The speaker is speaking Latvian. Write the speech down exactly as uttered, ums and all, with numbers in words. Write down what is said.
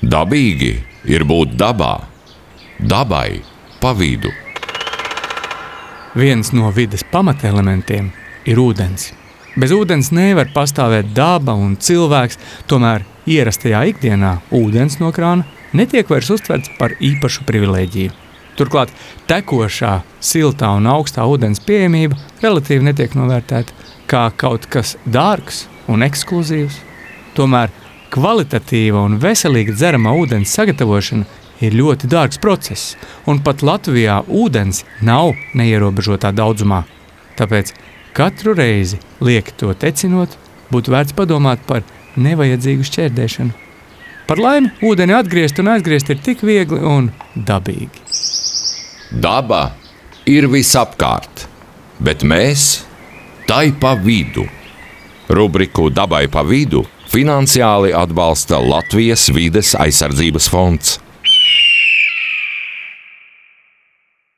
Dabīgi ir būt dabā, dabai pa vidu. Viens no vides pamatelementiem ir ūdens. Bez ūdens nevar pastāvēt daba un cilvēks, tomēr ierastajā ikdienā ūdens no krāna netiek vairs uztverts par īpašu privilēģiju. Turklāt tekošā, siltā un augstā ūdens pieejamība relatīvi netiek novērtēta kā kaut kas dārgs un ekskluzīvs. Tomēr kvalitatīva un veselīga dzeramā ūdens sagatavošana ir ļoti dārgs process, un pat Latvijā ūdens nav neierobežotā daudzumā. Tāpēc katru reizi lieki to tecinot, būtu vērts padomāt par nevajadzīgu šķērdēšanu. Par laimi, ūdeni atgriezt un aizgriezt ir tik viegli un dabīgi. Daba ir visapkārt, bet mēs tai pa vidu. Rubriku Dabai pa vidu finansiāli atbalsta Latvijas vides aizsardzības fonds.